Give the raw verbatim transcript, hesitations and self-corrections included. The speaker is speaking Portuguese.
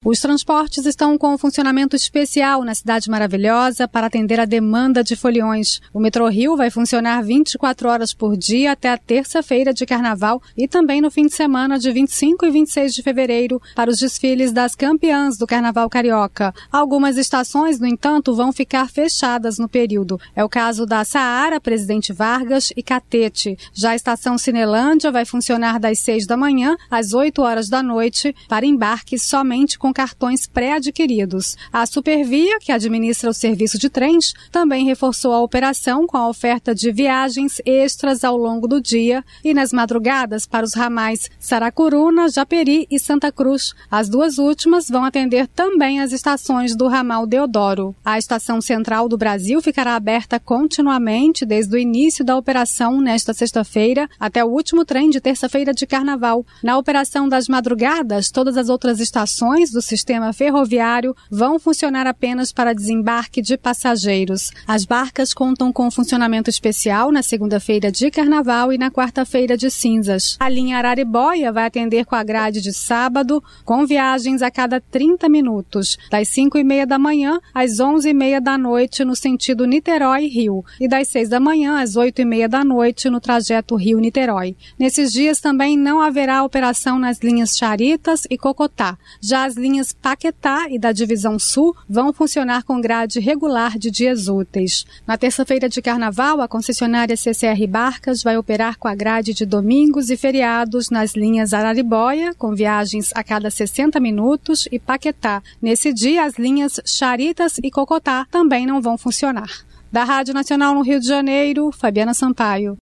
Os transportes estão com um funcionamento especial na Cidade Maravilhosa para atender a demanda de foliões. O Metrô-Rio vai funcionar vinte e quatro horas por dia até a terça-feira de Carnaval e também no fim de semana de vinte e cinco e vinte e seis de fevereiro para os desfiles das campeãs do Carnaval Carioca. Algumas estações, no entanto, vão ficar fechadas no período. É o caso da Saara, Presidente Vargas e Catete. Já a estação Cinelândia vai funcionar das seis da manhã às oito horas da noite para embarque somente com cartões pré-adquiridos. A Supervia, que administra o serviço de trens, também reforçou a operação com a oferta de viagens extras ao longo do dia e nas madrugadas para os ramais Saracuruna, Japeri e Santa Cruz. As duas últimas vão atender também as estações do ramal Deodoro. A Estação Central do Brasil ficará aberta continuamente desde o início da operação nesta sexta-feira até o último trem de terça-feira de Carnaval. Na operação das madrugadas, todas as outras estações do sistema ferroviário vão funcionar apenas para desembarque de passageiros. As barcas contam com funcionamento especial na segunda-feira de Carnaval e na quarta-feira de cinzas. A linha Araribóia vai atender com a grade de sábado, com viagens a cada trinta minutos, das cinco e meia da manhã às onze e meia da noite no sentido Niterói-Rio e das seis da manhã às oito e meia da noite no trajeto Rio-Niterói. Nesses dias também não haverá operação nas linhas Charitas e Cocotá. Já as linhas Paquetá e da Divisão Sul vão funcionar com grade regular de dias úteis. Na terça-feira de Carnaval, a concessionária C C R Barcas vai operar com a grade de domingos e feriados nas linhas Araribóia, com viagens a cada sessenta minutos, e Paquetá. Nesse dia, as linhas Charitas e Cocotá também não vão funcionar. Da Rádio Nacional no Rio de Janeiro, Fabiana Sampaio.